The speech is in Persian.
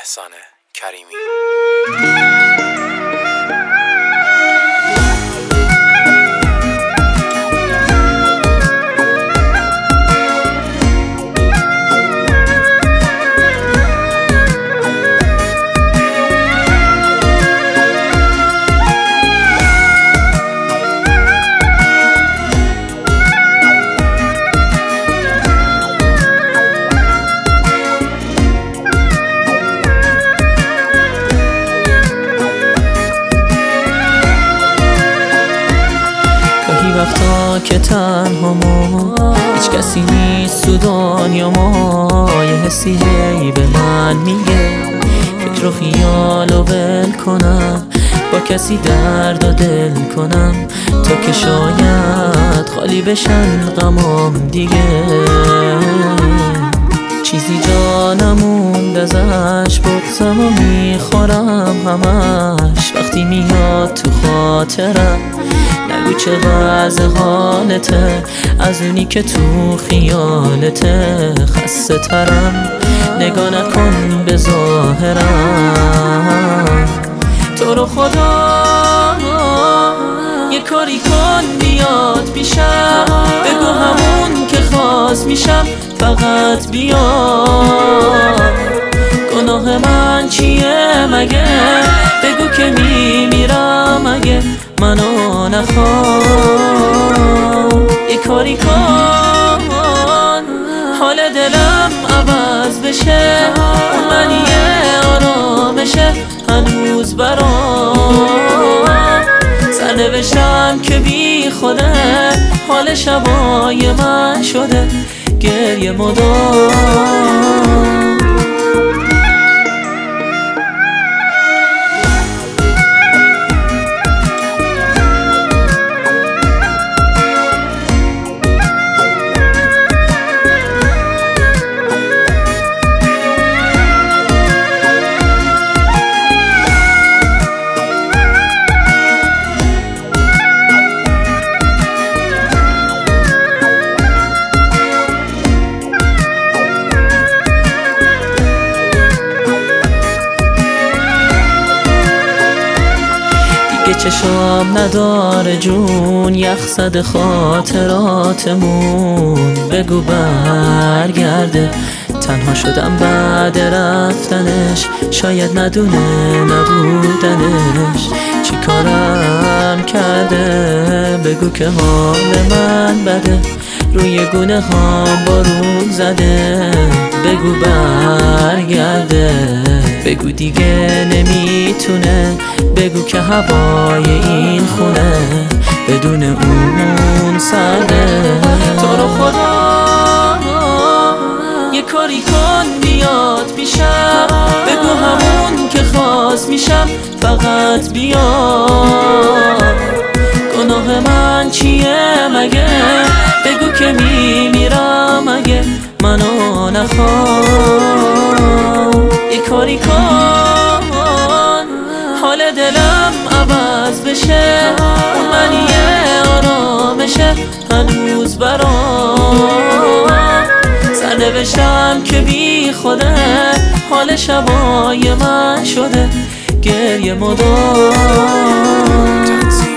احسان کریمی. وقتا که تنها ما هیچ کسی نیست تو دنیا ما، یه حسی هی به من میگه فکر و خیال و ول کنم، با کسی درد و دل کنم تا که شاید خالی بشن غمام دیگه. چیزی جا نموند ازش، بغضم و میخورم همش وقتی میاد تو خاطرم. نگو چقدر حالته از اونی که تو خیالته، خسته ترم نگاه نکن به ظاهرم. تو رو خدا یه کاری کن بیاد پیشم، بگو همون که خواست میشم فقط بیاد. گناه من چیه مگه؟ بگو که میمیرم اگه منو نخوام. یه کاری کن حال دلم عوض بشه، من یه آرامشه هنوز برام. سرنوشتم که بی خوده، حال شبای من شده گریه مدام. چشام نداره جون، یخ زده خاطراتمون. بگو برگرده، تنها شدم بعد رفتنش، شاید ندونه نبودنش چی کارم کرده. بگو که حال من بده، روی گونه هام بارون زده. بگو برگرده، بگو دیگه نمیتونه. بگو که هوای این خونه بدون اون سرده. تو رو خدا یه کاری کن بیاد پیشم، بگو همون که خواست میشم فقط بیاد. گناه من چیه مگه؟ بگو که میمیرم اگه منو نخوام. یه کاری کن حال دلم عوض بشه، من یه آرامشه هنوز برام. سرنوشتم که بی خوده، حال شبای من شده گریه مدام.